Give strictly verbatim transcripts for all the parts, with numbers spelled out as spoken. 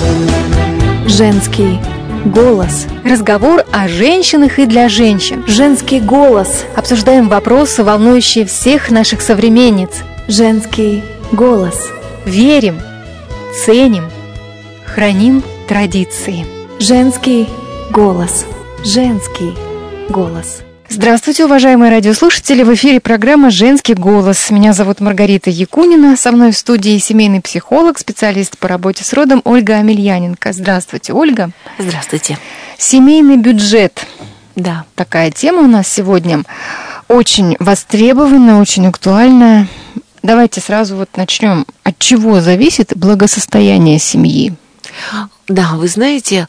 Женский голос. Разговор о женщинах и для женщин. Женский голос. Обсуждаем вопросы, волнующие всех наших современниц. Женский голос. Верим, ценим, храним традиции. Женский голос. Женский голос. Здравствуйте, уважаемые радиослушатели! В эфире программа «Женский голос». Меня зовут Маргарита Якунина. Со мной в студии семейный психолог, специалист по работе с родом Ольга Амельяненко. Здравствуйте, Ольга. Здравствуйте. Семейный бюджет. Да. Такая тема у нас сегодня. Очень востребованная, очень актуальная. Давайте сразу вот начнем. От чего зависит благосостояние семьи? Да, вы знаете,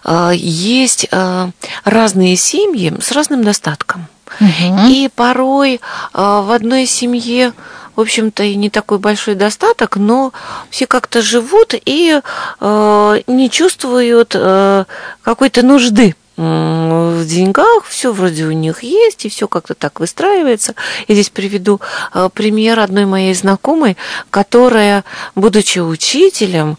есть разные семьи с разным достатком. Угу. И порой в одной семье, в общем-то, и не такой большой достаток, но все как-то живут и не чувствуют какой-то нужды в деньгах, все вроде у них есть, и все как-то так выстраивается. Я здесь приведу пример одной моей знакомой, которая, будучи учителем,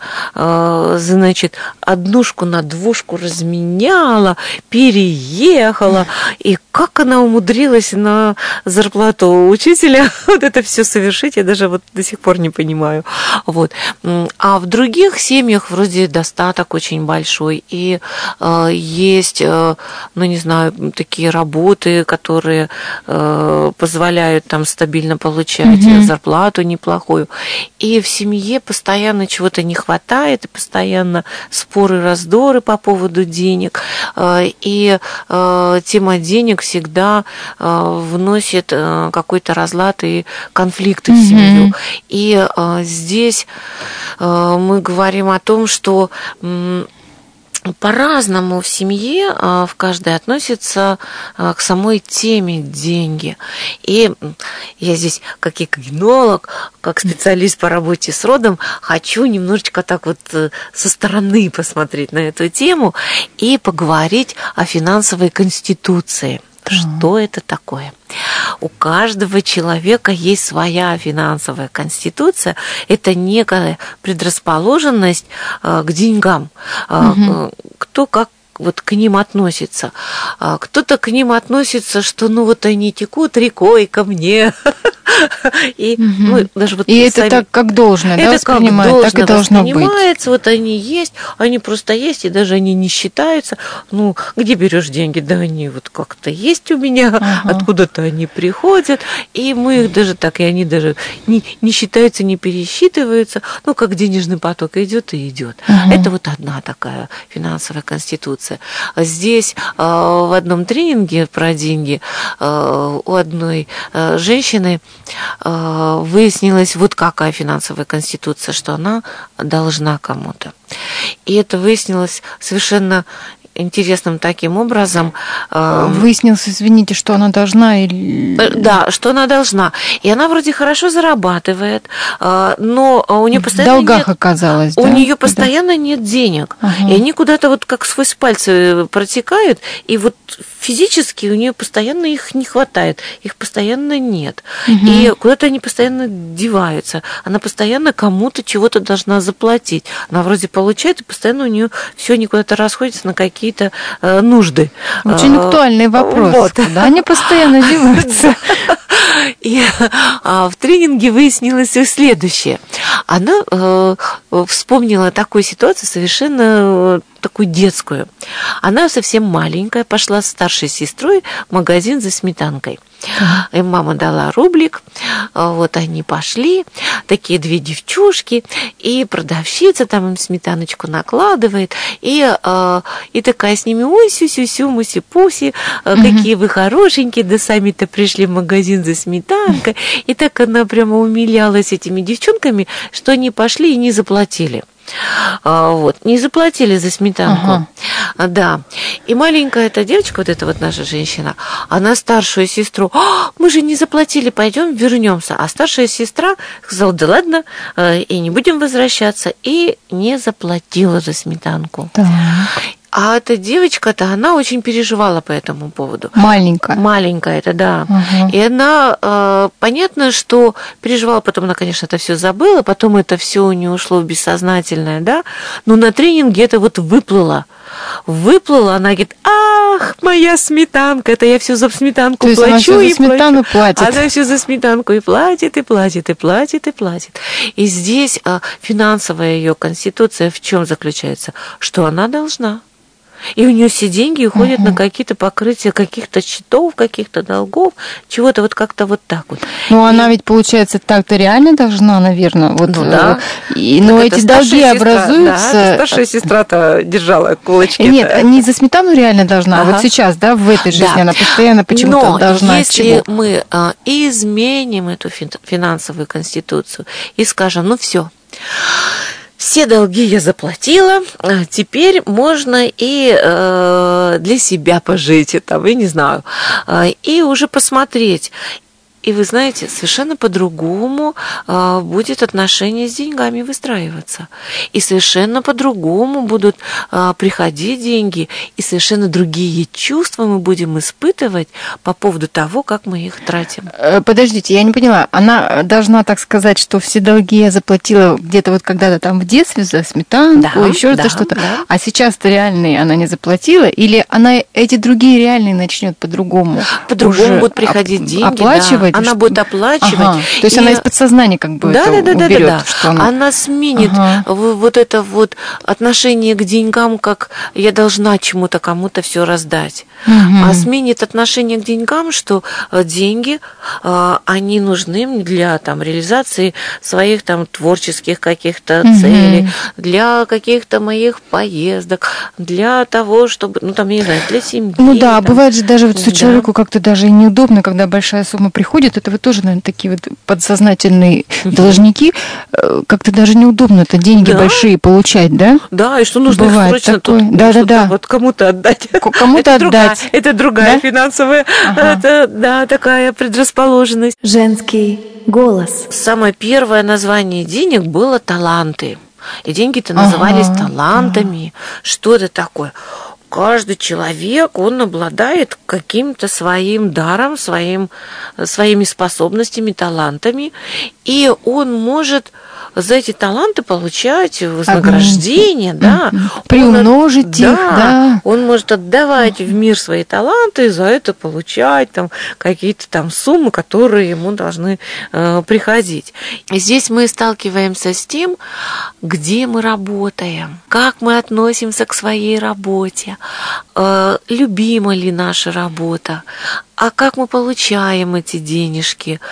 значит, однушку на двушку разменяла, переехала, и как она умудрилась на зарплату учителя вот это все совершить, я даже вот до сих пор не понимаю. Вот. А в других семьях вроде достаток очень большой, и есть, ну, не знаю, такие работы, которые э, позволяют там стабильно получать mm-hmm. зарплату неплохую. И в семье постоянно чего-то не хватает, и постоянно споры, раздоры по поводу денег. Э, и э, тема денег всегда э, вносит э, какой-то разлад и конфликты mm-hmm. в семью. И э, здесь э, мы говорим о том, что э, по-разному в семье в каждой относится к самой теме деньги. И я здесь, как кинолог, как специалист по работе с родом, хочу немножечко так вот со стороны посмотреть на эту тему и поговорить о финансовой конституции. Что mm-hmm. это такое? У каждого человека есть своя финансовая конституция. Это некая предрасположенность к деньгам. Mm-hmm. Кто как вот к ним относится. Кто-то к ним относится, что ну вот они текут рекой ко мне. И, угу. ну, даже вот и сами... это так, как должно, это да, воспринимают, как так и должно быть. Вот они есть, они просто есть, и даже они не считаются. Ну, где берешь деньги? Да они вот как-то есть у меня, ага. откуда-то они приходят, и мы их даже так, и они даже не, не считаются, не пересчитываются. Ну, как денежный поток идет и идет. Ага. Это вот одна такая финансовая конституция. Здесь э, в одном тренинге про деньги э, у одной э, женщины выяснилось вот какая финансовая конституция, что она должна кому-то. И это выяснилось совершенно интересным таким образом. Выяснилось, извините, что она должна или... Да, что она должна. И она вроде хорошо зарабатывает, но у нее постоянно в долгах нет... оказалось, у да? нее постоянно да. нет денег. Ага. И они куда-то вот как сквозь пальцы протекают, и вот физически у нее постоянно их не хватает, их постоянно нет. Угу. И куда-то они постоянно деваются. Она постоянно кому-то чего-то должна заплатить. Она вроде получает, и постоянно у нее все никуда-то расходится на какие какие-то э, нужды. Очень актуальный вопрос. Вот. Куда они постоянно деваются? И а, в тренинге выяснилось следующее. Она э, вспомнила такую ситуацию совершенно такую детскую. Она совсем маленькая, пошла с старшей сестрой в магазин за сметанкой. Uh-huh. И мама дала рублик, вот они пошли, такие две девчушки, и продавщица там им сметаночку накладывает, и, и такая с ними: ой, сю-сю-сю, муси-пуси, uh-huh. какие вы хорошенькие, да сами-то пришли в магазин за сметанкой. И так она прямо умилялась этими девчонками, что они пошли и не заплатили. Вот, не заплатили за сметанку. Ага. Да. И маленькая эта девочка, вот эта вот наша женщина, она старшую сестру: мы же не заплатили, пойдем вернемся. А старшая сестра сказала: да ладно, и не будем возвращаться. И не заплатила за сметанку. Так. А эта девочка-то, она очень переживала по этому поводу. Маленькая. Маленькая, это да. Угу. И она, э, понятно, что переживала, потом она, конечно, это все забыла, потом это все у нее ушло в бессознательное, да. Но на тренинге это вот выплыло. Выплыла, она говорит: ах, моя сметанка, это я все за сметанку То плачу. Есть она и за сметану плачу. платит. Она все за сметанку и платит, и платит, и платит, и платит. И здесь а, финансовая ее конституция в чем заключается? Что она должна. И у нее все деньги уходят uh-huh. на какие-то покрытия каких-то счетов, каких-то долгов, чего-то вот как-то вот так вот. Ну, и... она ведь, получается, так-то реально должна, наверное. Вот, ну, да. И, но эти долги сестра, образуются... Да, старшая сестра-то держала кулачки. Нет, не за сметану реально должна, ага. а вот сейчас, да, в этой жизни да. она постоянно почему-то но должна. если мы а, изменим эту финансовую конституцию и скажем, ну все, все долги я заплатила, теперь можно и э, для себя пожить, и, там, я не знаю, э, и уже посмотреть. И вы знаете, совершенно по-другому э, будет отношение с деньгами выстраиваться. И совершенно по-другому будут э, приходить деньги, и совершенно другие чувства мы будем испытывать по поводу того, как мы их тратим. Подождите, я не поняла. Она должна так сказать, что все долги я заплатила где-то вот когда-то там в детстве за сметанку, да, еще да, что-то, да. а сейчас-то реальные она не заплатила, или она эти другие реальные начнет по-другому? По-другому будут приходить деньги, оплачивать? Да. Она будет оплачивать. Ага. То есть и... она из подсознания как бы да, это да, да, уберет, да, да. что она... она сменит ага. вот это вот отношение к деньгам, как я должна чему-то кому-то все раздать. Угу. А сменит отношение к деньгам, что деньги, они нужны для там, реализации своих там творческих каких-то угу. целей, для каких-то моих поездок, для того, чтобы, ну там, я не знаю, для семьи. Ну да, там. Бывает же даже, вот, что да. человеку как-то даже и неудобно, когда большая сумма приходит, это вот тоже, наверное, такие вот подсознательные угу. должники, как-то даже неудобно это деньги да? большие получать, да? Да, и что нужно Бывает их срочно такое. тут да, да, да. вот кому-то отдать. Кому-то это другая, отдать. Это другая да? финансовая, ага. это, да, такая предрасположенность. Женский голос. Самое первое название денег было таланты. И деньги-то назывались ага. талантами. Ага. Что это такое? Каждый человек, он обладает каким-то своим даром, своим, своими способностями, талантами, и он может за эти таланты получать вознаграждение, да. Приумножить он, их, да, да. Он может отдавать в мир свои таланты и за это получать там какие-то там суммы, которые ему должны э, приходить. И здесь мы сталкиваемся с тем, где мы работаем, как мы относимся к своей работе, э, любима ли наша работа, а как мы получаем эти денежки.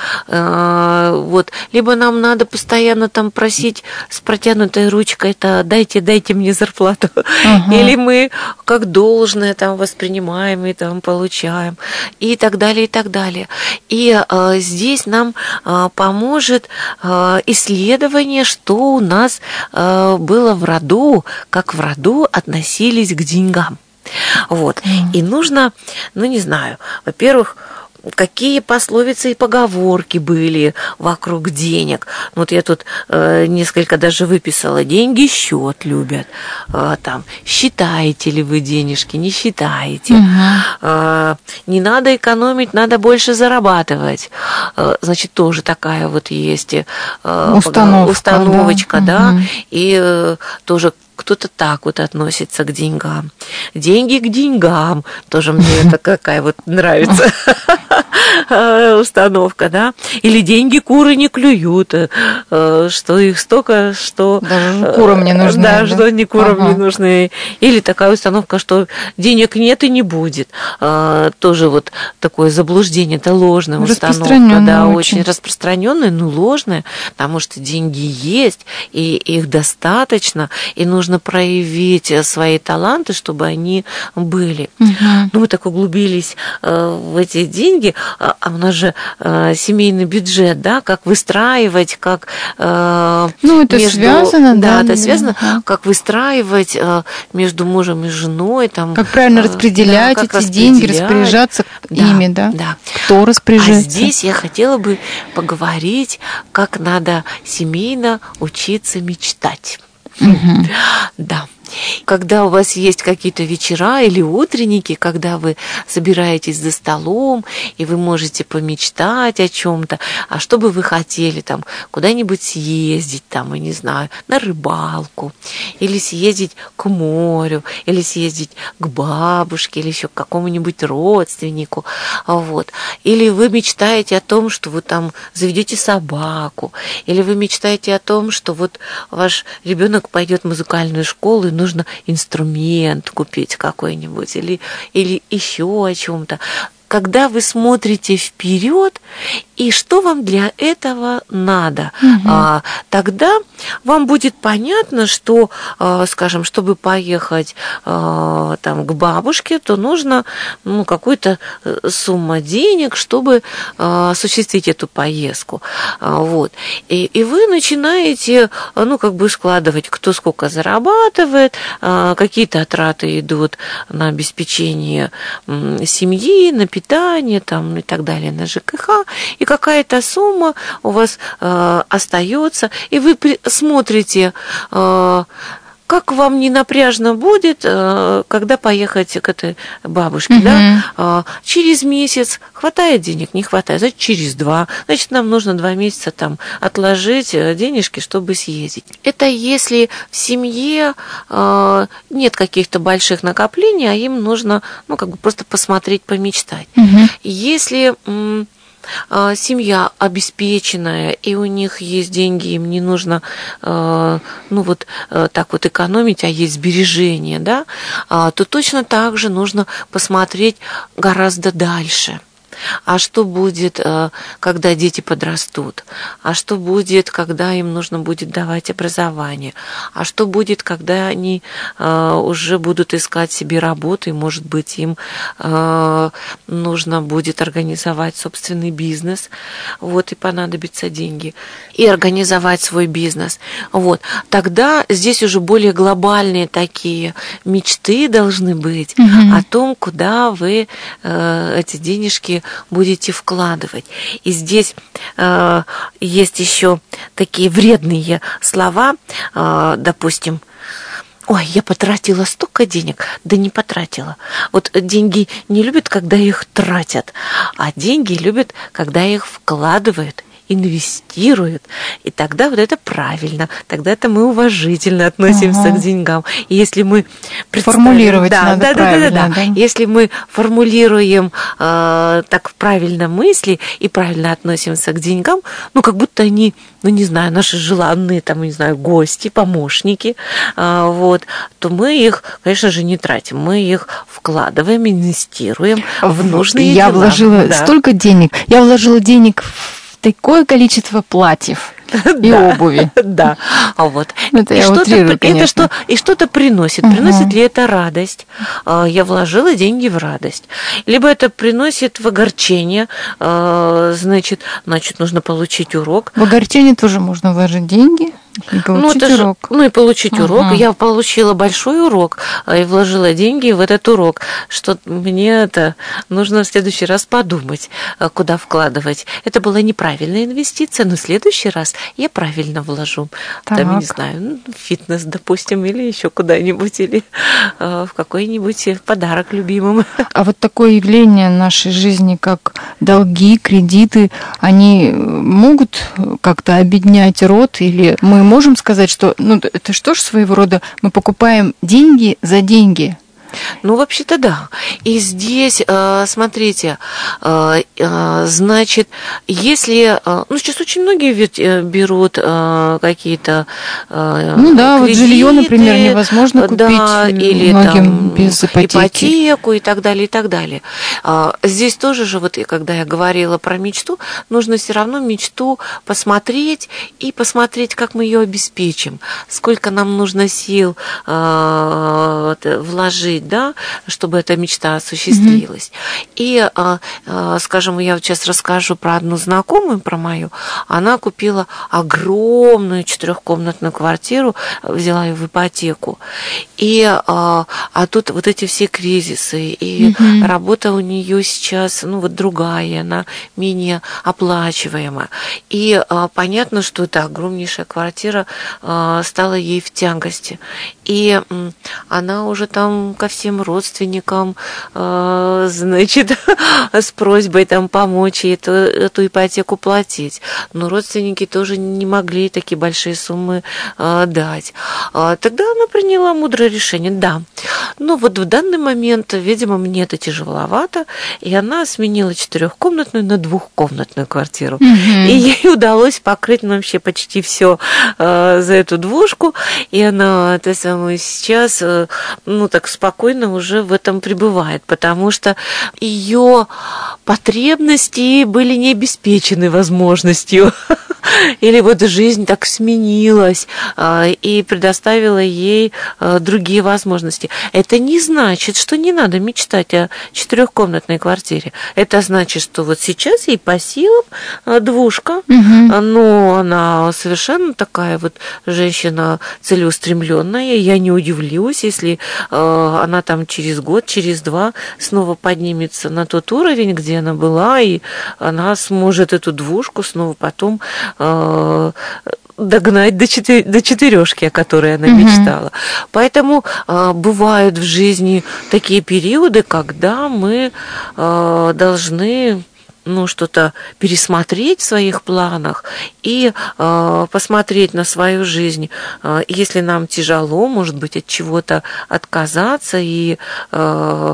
Э, вот. Либо нам надо постоянно там просить с протянутой ручкой, это дайте, дайте мне зарплату. Uh-huh. Или мы как должное там воспринимаем и там получаем. И так далее, и так далее. И э, здесь нам э, поможет э, исследование, что у нас э, было в роду, как в роду относились к деньгам. Вот. Mm. И нужно, ну не знаю, во-первых, какие пословицы и поговорки были вокруг денег. Вот я тут э, несколько даже выписала. Деньги счет любят. Э, там, считаете ли вы денежки, не считаете. Угу. Э, не надо экономить, надо больше зарабатывать. Э, значит, тоже такая вот есть э, установка, установочка, да. да? Угу. И э, тоже кто-то так вот относится к деньгам. Деньги к деньгам. Тоже мне это какая вот нравится установка, да. Или деньги куры не клюют, что их столько, что... Даже курам не нужны. Да, что они курам ага. не нужны. Или такая установка, что денег нет и не будет. Тоже вот такое заблуждение, это ложная установка. Да, очень, очень распространенная, но ложная, потому что деньги есть, и их достаточно, и нужно нужно проявить свои таланты, чтобы они были. Угу. Ну, мы так углубились э, в эти деньги, а у нас же э, семейный бюджет, да, как выстраивать, как... Э, ну, это между, связано, да? Да, это связано, да. как выстраивать э, между мужем и женой. Там, как правильно распределять да, эти как деньги, распоряжаться да, ими, да? да? Кто распоряжается? А здесь я хотела бы поговорить, как надо семейно учиться мечтать. Угу. Да. когда у вас есть какие-то вечера или утренники, когда вы собираетесь за столом, и вы можете помечтать о чем-то, а что бы вы хотели, там, куда-нибудь съездить, там, я не знаю, на рыбалку, или съездить к морю, или съездить к бабушке, или еще к какому-нибудь родственнику, вот. Или вы мечтаете о том, что вы там заведете собаку, или вы мечтаете о том, что вот ваш ребенок пойдет в музыкальную школу, и нужно инструмент купить какой-нибудь, или, или еще о чем-то. Когда вы смотрите вперед, и что вам для этого надо, угу. а, тогда вам будет понятно, что, а, скажем, чтобы поехать а, там, к бабушке, то нужно ну, какую-то сумму денег, чтобы а, осуществить эту поездку. А, вот. и, и вы начинаете ну, как бы складывать, кто сколько зарабатывает, а, какие-то траты идут на обеспечение м, семьи, на питание там, и так далее, на ЖКХ, и какая-то сумма у вас э, остается, и вы при- смотрите, э, как вам не напряжно будет, э, когда поехать к этой бабушке. Mm-hmm. Да? Э, через месяц хватает денег, не хватает, значит, через два. Значит, нам нужно два месяца там, отложить денежки, чтобы съездить. Это если в семье э, нет каких-то больших накоплений, а им нужно ну, как бы просто посмотреть, помечтать. Mm-hmm. Если... М- семья обеспеченная, и у них есть деньги, им не нужно ну вот так вот экономить, а есть сбережения, да, то точно так же нужно посмотреть гораздо дальше. А что будет, когда дети подрастут? А что будет, когда им нужно будет давать образование? А что будет, когда они уже будут искать себе работу, и, может быть, им нужно будет организовать собственный бизнес, вот, и понадобятся деньги, и организовать свой бизнес. Вот. Тогда здесь уже более глобальные такие мечты должны быть угу. о том, куда вы эти денежки будете вкладывать. И здесь э, есть еще такие вредные слова, э, допустим, ой, я потратила столько денег, да не потратила. Вот деньги не любят, когда их тратят, а деньги любят, когда их вкладывают, инвестируют, и тогда вот это правильно, тогда это мы уважительно относимся ага. к деньгам. И если мы формулировать да, надо да, правильно, да, да, да. да? Если мы формулируем э, так правильно мысли и правильно относимся к деньгам, ну как будто они, ну не знаю, наши желанные, там, не знаю, гости, помощники, э, вот, то мы их, конечно же, не тратим, мы их вкладываем, инвестируем в нужные я дела. вложила да. столько денег, я вложила денег в такое количество платьев и да, обуви. Да. А вот. Это и, я что-то, утрирую, это что, и что-то приносит. Угу. Приносит ли это радость? Я вложила деньги в радость. Либо это приносит в огорчение. Значит, значит, нужно получить урок. В огорчение тоже можно вложить деньги и получить ну, урок. Же, ну и получить ага. урок. Я получила большой урок и вложила деньги в этот урок, что мне это нужно в следующий раз подумать, куда вкладывать. Это была неправильная инвестиция, но в следующий раз я правильно вложу. Так. Там, я не знаю, фитнес, допустим, или еще куда-нибудь, или э, в какой-нибудь подарок любимым. А вот такое явление нашей жизни, как долги, кредиты, они могут как-то обеднять род, или мы можем сказать, что ну, это что ж своего рода мы покупаем деньги за деньги? Ну, вообще-то да. И здесь, смотрите, значит, если... Ну, сейчас очень многие ведь берут какие-то Ну да, кредиты, вот жилье, например, невозможно купить да, или многим там, без ипотеки. ипотеку и так далее, и так далее. Здесь тоже же, вот когда я говорила про мечту, нужно все равно мечту посмотреть и посмотреть, как мы ее обеспечим, сколько нам нужно сил вложить, да, чтобы эта мечта осуществилась. Mm-hmm. И, а, а, скажем, я сейчас расскажу про одну знакомую, про мою. Она купила огромную четырехкомнатную квартиру, взяла ее в ипотеку. И, а, а тут вот эти все кризисы, и mm-hmm. работа у нее сейчас, ну, вот другая, она менее оплачиваемая. И а, понятно, что эта огромнейшая квартира а, стала ей в тягости. И она уже там ко всем родственникам, значит, с просьбой там помочь ей эту, эту ипотеку платить. Но родственники тоже не могли такие большие суммы дать. Тогда она приняла мудрое решение, да. Но вот в данный момент, видимо, мне это тяжеловато, и она сменила четырехкомнатную на двухкомнатную квартиру. Mm-hmm. И ей удалось покрыть ну, вообще почти все э, за эту двушку, и она то самое, сейчас э, ну, так спокойно уже в этом пребывает, потому что ее потребности были не обеспечены возможностью. Или вот жизнь так сменилась э, и предоставила ей э, другие возможности. Это не значит, что не надо мечтать о четырехкомнатной квартире. Это значит, что вот сейчас ей по силам э, двушка, угу. но она совершенно такая вот женщина целеустремленная. Я не удивлюсь, если э, она там через год, через два снова поднимется на тот уровень, где она была, и она сможет эту двушку снова потом догнать до, четыр... до четырешки, о которой она угу. мечтала. Поэтому э, бывают в жизни такие периоды, когда мы э, должны ну, что-то пересмотреть в своих планах и э, посмотреть на свою жизнь. Э, если нам тяжело, может быть, от чего-то отказаться и э,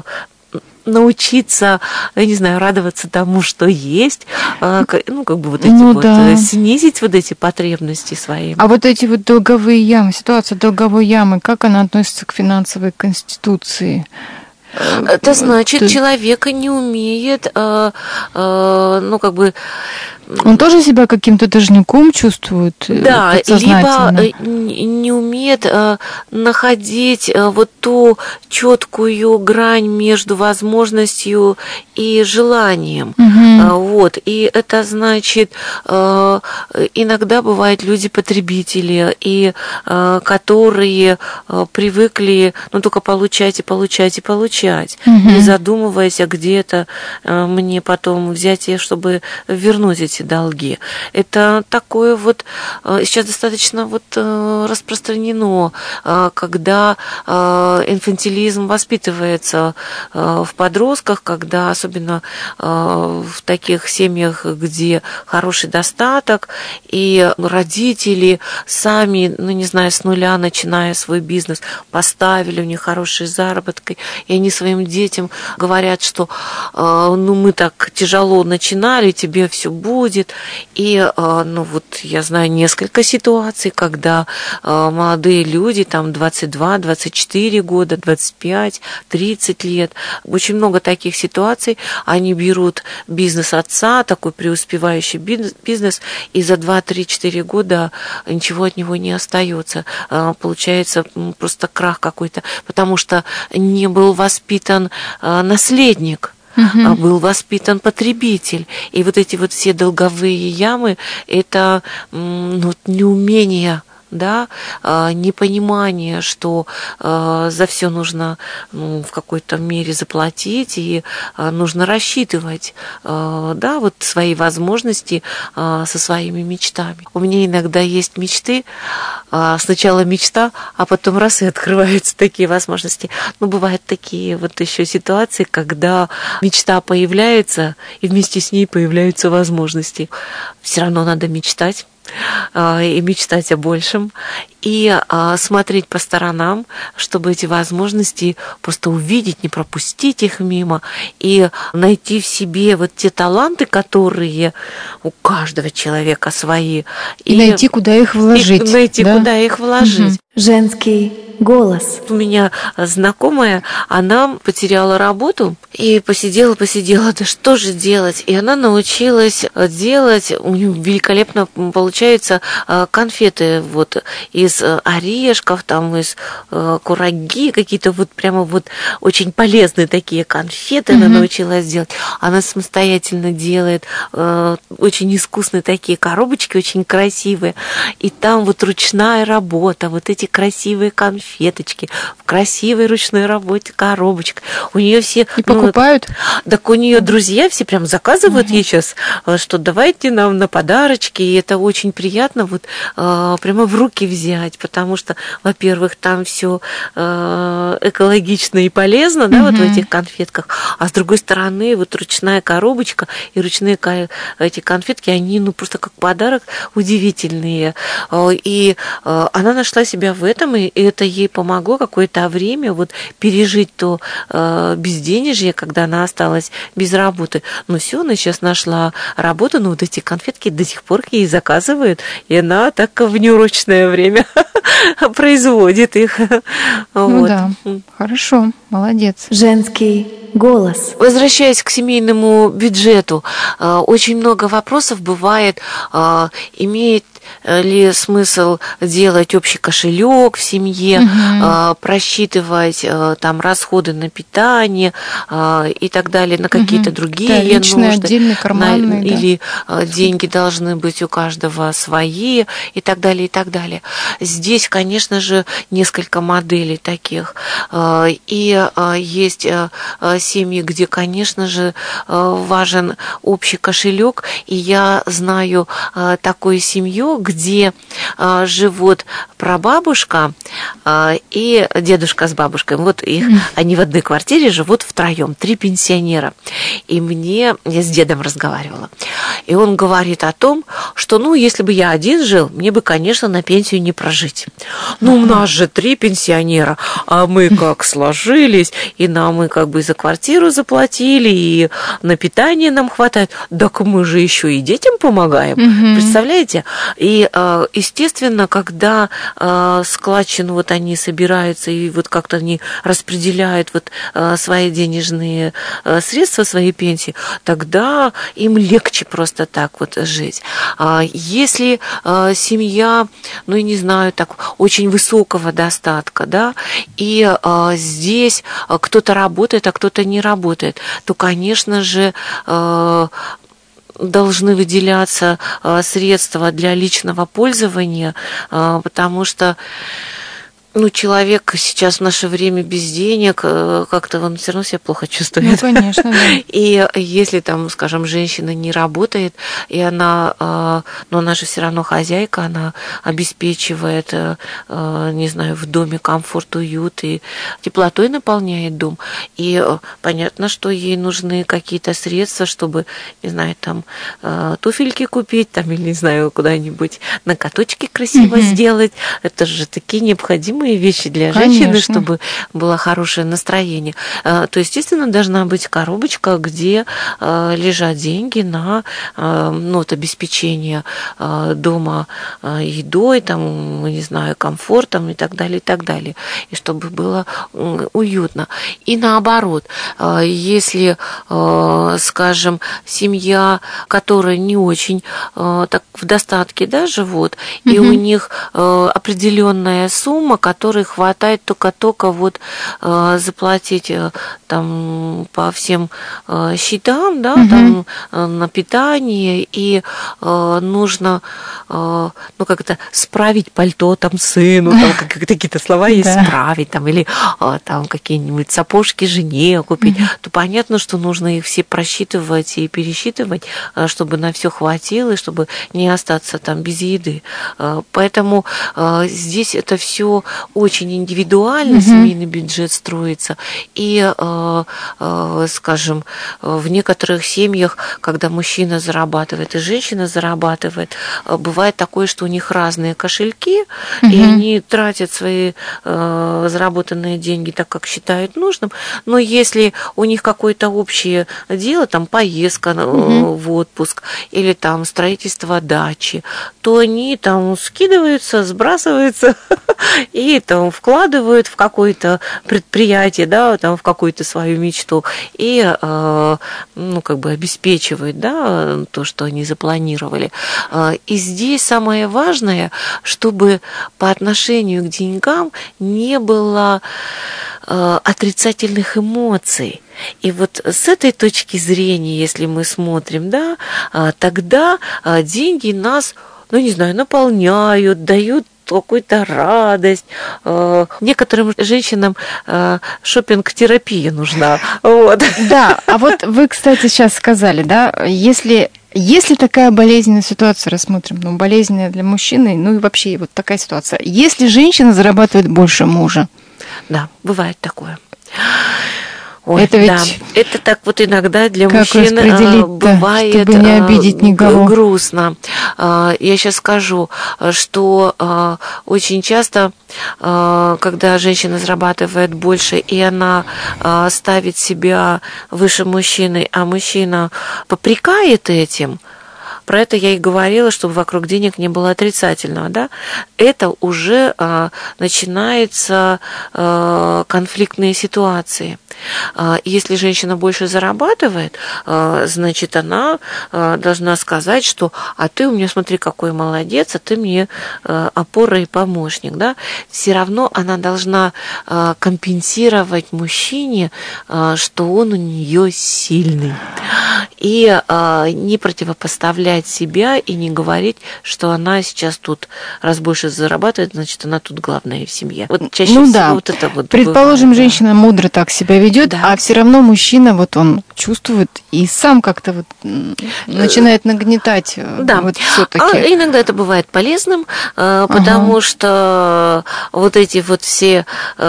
научиться, я не знаю, радоваться тому, что есть, ну, как бы вот эти ну, вот, да. снизить вот эти потребности свои. А вот эти вот долговые ямы, ситуация долговой ямы, как она относится к финансовой конституции? Это значит, Ты... человек не умеет, э, э, ну, как бы... Он тоже себя каким-то должником чувствует? Да, либо не умеет э, находить э, вот ту четкую грань между возможностью и желанием. Угу. Э, вот. И это значит, э, иногда бывают люди-потребители, и, э, которые э, привыкли ну, только получать и получать и получать, угу. не задумываясь, а где-то э, мне потом взять, чтобы вернуть эти долги. Это такое вот сейчас достаточно вот распространено, когда инфантилизм воспитывается в подростках, когда особенно в таких семьях, где хороший достаток, и родители сами, ну не знаю, с нуля, начиная свой бизнес, поставили, у них хорошие заработки, и они своим детям говорят, что ну мы так тяжело начинали, тебе все будет. И, ну, вот я знаю несколько ситуаций, когда молодые люди, там, двадцать два, двадцать четыре года, двадцать пять, тридцать лет, очень много таких ситуаций, они берут бизнес отца, такой преуспевающий бизнес, и за два, три, четыре года ничего от него не остается. Получается просто крах какой-то, потому что не был воспитан наследник. Uh-huh. Был воспитан потребитель. И вот эти вот все долговые ямы – это ну, неумение, да, непонимание, что за все нужно ну, в какой-то мере заплатить, и нужно рассчитывать да, вот свои возможности со своими мечтами. У меня иногда есть мечты, сначала мечта, а потом раз и открываются такие возможности. Но бывают такие вот еще ситуации, когда мечта появляется, и вместе с ней появляются возможности. Все равно надо мечтать. И мечтать о большем, и а, смотреть по сторонам, чтобы эти возможности просто увидеть, не пропустить их мимо, и найти в себе вот те таланты, которые у каждого человека свои. И, и найти, куда их вложить. И найти, да? куда их вложить. Угу. Женский голос. У меня знакомая, она потеряла работу и посидела, посидела, да что же делать? И она научилась делать, у нее великолепно получаются конфеты вот из орешков, там из кураги, какие-то вот прямо вот очень полезные такие конфеты mm-hmm. она научилась делать. Она самостоятельно делает очень искусные такие коробочки, очень красивые. И там вот ручная работа, вот эти красивые конфеты, феточки, в красивой ручной работе коробочка. У нее все... И ну, покупают? Так у нее друзья все прям заказывают угу. ей сейчас, что давайте нам на подарочки, и это очень приятно вот прямо в руки взять. выбирать, потому что, во-первых, там все экологично и полезно, да, mm-hmm. вот в этих конфетках, а с другой стороны, вот ручная коробочка и ручные эти конфетки, они, ну, просто как подарок удивительные. И она нашла себя в этом, и это ей помогло какое-то время вот пережить то безденежье, когда она осталась без работы. Но все, она сейчас нашла работу, но вот эти конфетки до сих пор ей заказывают, и она так в неурочное время производит их. Ну вот. Да, хорошо, молодец. Женский голос. Возвращаясь к семейному бюджету, очень много вопросов бывает, имеет ли смысл делать общий кошелек в семье, угу. просчитывать там расходы на питание и так далее, на какие-то угу. другие да, личные, нужды, отдельные, карманные, на, да. или деньги должны быть у каждого свои и так далее, и так далее. Здесь, конечно же, несколько моделей таких. И есть семьи, где, конечно же, важен общий кошелек. И я знаю такую семью, где а, живут прабабушка а, и дедушка с бабушкой. Вот их, mm. они в одной квартире живут втроем, три пенсионера. И мне, я с дедом разговаривала, и он говорит о том, что, ну, если бы я один жил, мне бы, конечно, на пенсию не прожить. Ну, у нас же три пенсионера, а мы как сложились, и нам мы как бы за квартиру заплатили, и на питание нам хватает. Так мы же еще и детям помогаем. Mm-hmm. Представляете? И естественно, когда складчину вот они собираются и вот как-то они распределяют вот свои денежные средства, свои пенсии, тогда им легче просто так вот жить. Если семья, ну, я не знаю, так очень высокого достатка, да, и здесь кто-то работает, а кто-то не работает, то, конечно же, должны выделяться средства для личного пользования, потому что, ну, человек сейчас в наше время без денег, как-то он все равно себя плохо чувствует. Ну, конечно, да. И если там, скажем, женщина не работает, и она, но она же все равно хозяйка, она обеспечивает, не знаю, в доме комфорт, уют и теплотой наполняет дом. И понятно, что ей нужны какие-то средства, чтобы, не знаю, там туфельки купить, там, или, не знаю, куда-нибудь на каточке красиво mm-hmm. сделать. Это же такие необходимые вещи для женщины, Конечно. Чтобы было хорошее настроение. То, естественно, должна быть коробочка, где лежат деньги на, ну, вот, обеспечение дома едой, там, не знаю, комфортом и так далее, и так далее. И чтобы было уютно. И наоборот, если, скажем, семья, которая не очень так в достатке, да, живут, mm-hmm. и у них определенная сумма, которой хватает только-только вот э, заплатить э, там по всем э, счетам, да, угу. там э, на питание, и э, нужно, э, ну, как-то справить пальто там сыну, там какие-то слова есть, справить, там, или э, там какие-нибудь сапожки жене купить, то понятно, что нужно их все просчитывать и пересчитывать, чтобы на все хватило, и чтобы не остаться там без еды. Поэтому э, здесь это все очень индивидуально, mm-hmm. семейный бюджет строится. И, э, э, скажем, в некоторых семьях, когда мужчина зарабатывает и женщина зарабатывает, бывает такое, что у них разные кошельки, mm-hmm. и они тратят свои э, заработанные деньги так, как считают нужным. Но если у них какое-то общее дело, там поездка mm-hmm. в отпуск или там строительство дачи, то они там скидываются, сбрасываются и там вкладывают в какое-то предприятие, да, там в какую-то свою мечту и, э, ну, как бы обеспечивают, да, то, что они запланировали. И здесь самое важное, чтобы по отношению к деньгам не было э, отрицательных эмоций. И вот с этой точки зрения, если мы смотрим, да, тогда деньги нас, ну, не знаю, наполняют, дают какую-то радость. Некоторым женщинам шопинг-терапия нужна. Вот. Да, а вот вы, кстати, сейчас сказали, да, если Если такая болезненная ситуация, рассмотрим, ну, болезненная для мужчины, ну и вообще вот такая ситуация. Если женщина зарабатывает больше мужа? Да, бывает такое. Ой, это ведь... Да. Это так вот иногда для как мужчин бывает, чтобы не обидеть никого. Грустно. Я сейчас скажу, что очень часто, когда женщина зарабатывает больше, и она ставит себя выше мужчины, а мужчина попрекает этим, про это я и говорила, чтобы вокруг денег не было отрицательного, да, это уже а, начинаются а, конфликтные ситуации. А, если женщина больше зарабатывает, а, значит, она а, должна сказать, что «а ты у меня, смотри, какой молодец, а ты мне а, опора и помощник», да. Все равно она должна а, компенсировать мужчине, а, что он у нее сильный, и а, не противопоставлять себя и не говорить, что она сейчас тут, раз больше зарабатывает, значит, она тут главная в семье. Вот чаще ну, всего да. вот это вот Предположим, бывает, женщина да. мудро так себя ведет, Да. а все равно мужчина, вот он чувствует и сам как-то вот начинает нагнетать. Да. Вот всё-таки. А иногда это бывает полезным, потому ага. что вот эти вот все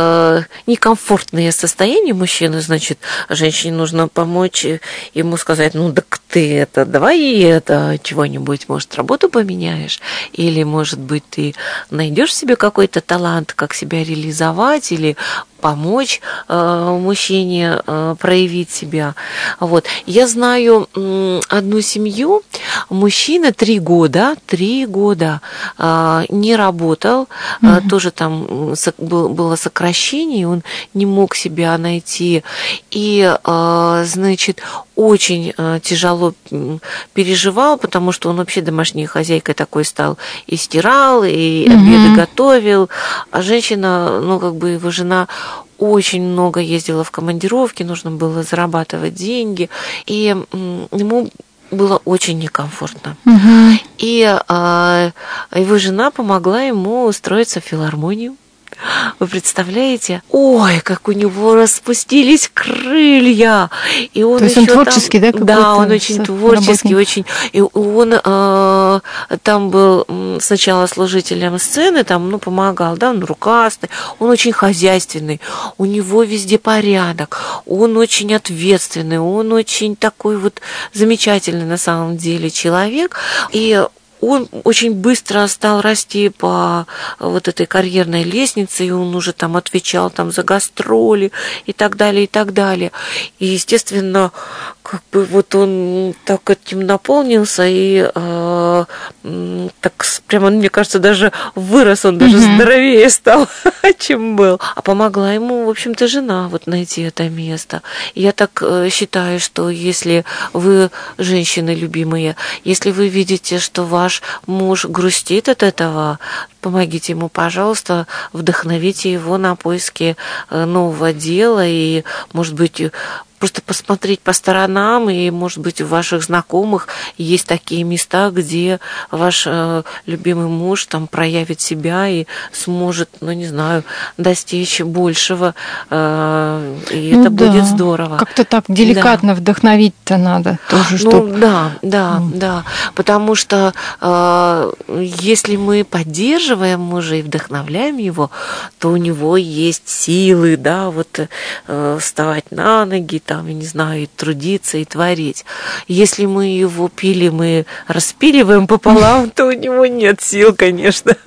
некомфортные состояния мужчины, значит, женщине нужно помочь ему сказать, ну так ты это, давай и это чего-нибудь, может, работу поменяешь, или, может быть, ты найдешь себе какой-то талант, как себя реализовать, или помочь э, мужчине э, проявить себя. Вот. Я знаю э, одну семью, мужчина три года, три года э, не работал, mm-hmm. э, тоже там со, был, было сокращение, он не мог себя найти, и, э, значит, очень э, тяжело переживал, потому что он вообще домашней хозяйкой такой стал, и стирал, и mm-hmm. обеды готовил, а женщина, ну, как бы его жена очень много ездила в командировки, нужно было зарабатывать деньги, и ему было очень некомфортно. Угу. И а, его жена помогла ему устроиться в филармонию. Вы представляете? Ой, как у него распустились крылья. И он То есть он творческий, там, да? Да, он очень творческий, работник. очень. И он э, там был сначала служителем сцены, там, ну, помогал, да, он рукастый, он очень хозяйственный, у него везде порядок, он очень ответственный, он очень такой вот замечательный на самом деле человек. И он очень быстро стал расти по вот этой карьерной лестнице, и он уже там отвечал там за гастроли и так далее, и так далее. И, естественно, как бы вот он так этим наполнился, и э, так прямо, мне кажется, даже вырос, он даже mm-hmm. здоровее стал, чем был. А помогла ему, в общем-то, жена вот найти это место. И я так э, считаю, что если вы, женщины любимые, если вы видите, что ваш муж грустит от этого, помогите ему, пожалуйста, вдохновите его на поиски нового дела и, может быть, просто посмотреть по сторонам, и, может быть, у ваших знакомых есть такие места, где ваш э, любимый муж там проявит себя и сможет, ну, не знаю, достичь большего, э, и ну, это да. будет здорово. Как-то так деликатно да. вдохновить-то надо тоже, ну, чтобы... Да, да, mm. да, потому что э, если мы поддерживаем мужа и вдохновляем его, то у него есть силы, да, вот э, вставать на ноги, там, я не знаю, и трудиться, и творить. Если мы его пилим и распиливаем пополам, то у него нет сил, конечно.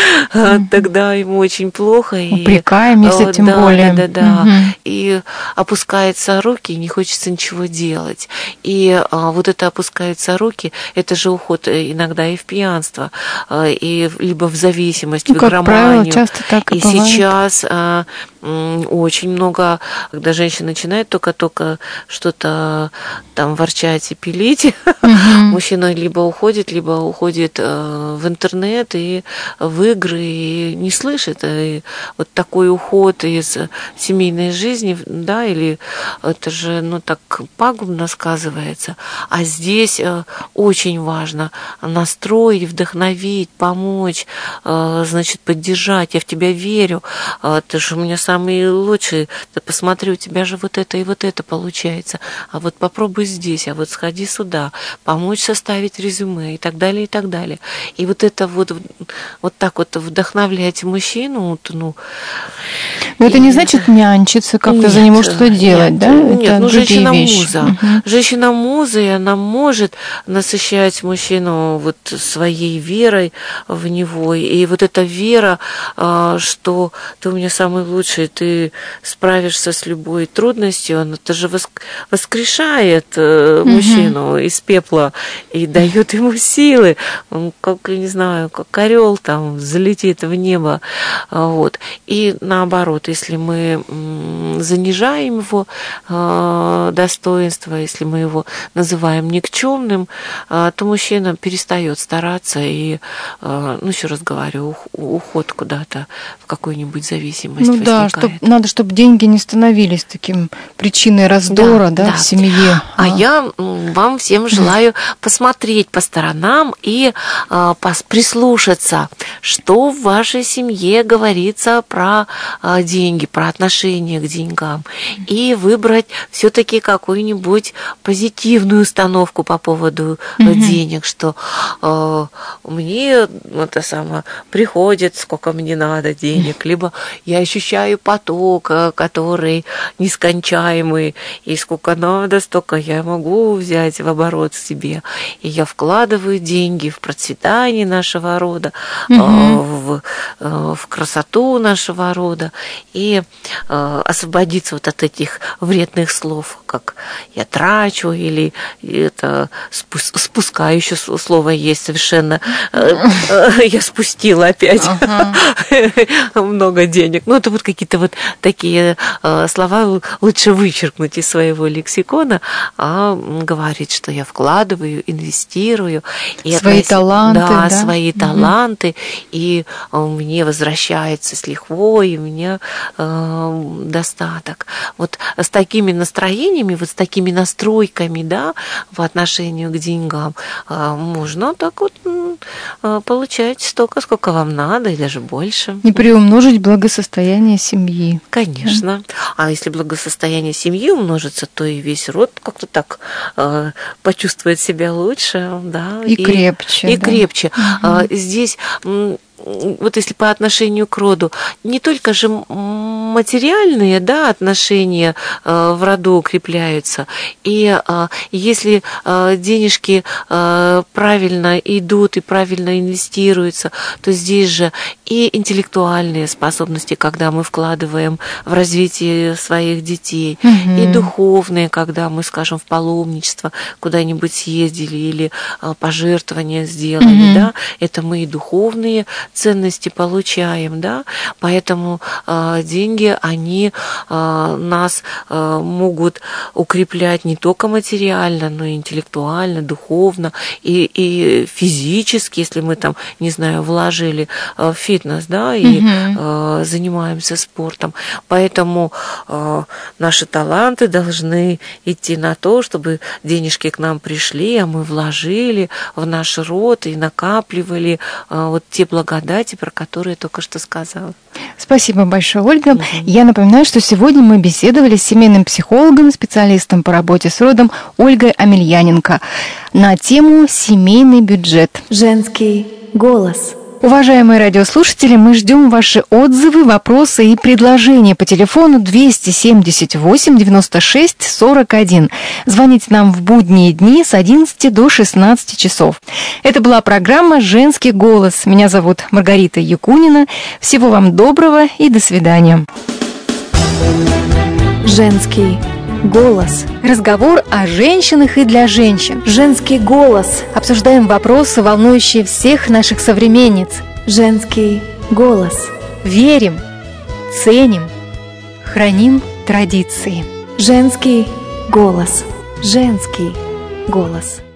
Тогда ему очень плохо. Упрекаем, если тем более. Да, да, да. И опускаются руки, и не хочется ничего делать. И вот это опускаются руки, это же уход иногда и в пьянство, и либо в зависимость, в игроманию. Часто так и бывает. И сейчас очень много, когда женщина начинает только-только что-то там ворчать и пилить, угу. мужчина либо уходит, либо уходит в интернет и в игры, и не слышит. И вот такой уход из семейной жизни, да, или это же, ну, так пагубно сказывается. А здесь очень важно настроить, вдохновить, помочь, значит, поддержать, я в тебя верю, ты же у меня самый лучший, ты посмотри, у тебя же вот это и вот это получается, а вот попробуй здесь, а вот сходи сюда, помочь составить резюме и так далее, и так далее. И вот это вот, вот так вот вдохновлять мужчину, ну... Но это не значит нянчиться, как-то нет, за него что-то делать, нет, да? Нет, это ну женщина-муза. Угу. Женщина-муза, и она может насыщать мужчину вот своей верой в него. И вот эта вера, что ты у меня самый лучший, ты справишься с любой трудностью, это же воскрешает угу. мужчину из пепла и дает ему силы. Он, как, я не знаю, как орел там залетит в небо. Вот. И наоборот, если мы занижаем его э, достоинство, если мы его называем никчемным, э, то мужчина перестает стараться и, э, ну, еще раз говорю, уход куда-то в какую-нибудь зависимость ну, возникает. Да, чтоб, надо, чтобы деньги не становились таким причиной раздора, да, да, да. в семье. А, а я вам всем желаю посмотреть по сторонам и э, прислушаться, что в вашей семье говорится про э, деньги, про отношение к деньгам, и выбрать все-таки какую-нибудь позитивную установку по поводу mm-hmm. денег, что э, мне это самое приходит, сколько мне надо денег, либо я ощущаю поток, который нескончаемый, и сколько надо, столько я могу взять в оборот себе, и я вкладываю деньги в процветание нашего рода, mm-hmm. э, в, э, в красоту нашего рода, и э, освободиться вот от этих вредных слов, как я трачу, или это спускаю, еще слово есть совершенно, я спустила опять много денег. Ну, это вот какие-то вот такие слова лучше вычеркнуть из своего лексикона, а говорить, что я вкладываю, инвестирую. Свои таланты. Да, свои таланты, и мне возвращается с лихвой, и мне достаток. Вот с такими настроениями, вот с такими настройками, да, в отношении к деньгам, можно так вот получать столько, сколько вам надо, и даже больше. И приумножить благосостояние семьи. Конечно. Да. А если благосостояние семьи умножится, то и весь род как-то так э, почувствует себя лучше, да. И, и крепче. И да. крепче. Угу. Здесь... Вот если по отношению к роду, не только же материальные, да, отношения э, в роду укрепляются, и э, если э, денежки э, правильно идут и правильно инвестируются, то здесь же и интеллектуальные способности, когда мы вкладываем в развитие своих детей, угу. и духовные, когда мы, скажем, в паломничество куда-нибудь съездили или э, пожертвования сделали, угу. да, это мы и духовные ценности получаем, да, поэтому э, деньги, они э, нас э, могут укреплять не только материально, но и интеллектуально, духовно и, и физически, если мы там, не знаю, вложили э, в фитнес, да, и угу. э, занимаемся спортом, поэтому э, наши таланты должны идти на то, чтобы денежки к нам пришли, а мы вложили в наш род и накапливали э, вот те благодати, про которые я только что сказала. Спасибо большое, Ольга. Угу. Я напоминаю, что сегодня мы беседовали с семейным психологом, специалистом по работе с родом Ольгой Амельяненко на тему «Семейный бюджет». Женский голос. Уважаемые радиослушатели, мы ждем ваши отзывы, вопросы и предложения по телефону двести семьдесят восемь девяносто шесть сорок один. Звоните нам в будние дни с одиннадцати до шестнадцати часов. Это была программа «Женский голос». Меня зовут Маргарита Якунина. Всего вам доброго и до свидания. Женский голос. Разговор о женщинах и для женщин. Женский голос. Обсуждаем вопросы, волнующие всех наших современниц. Женский голос. Верим, ценим, храним традиции. Женский голос. Женский голос.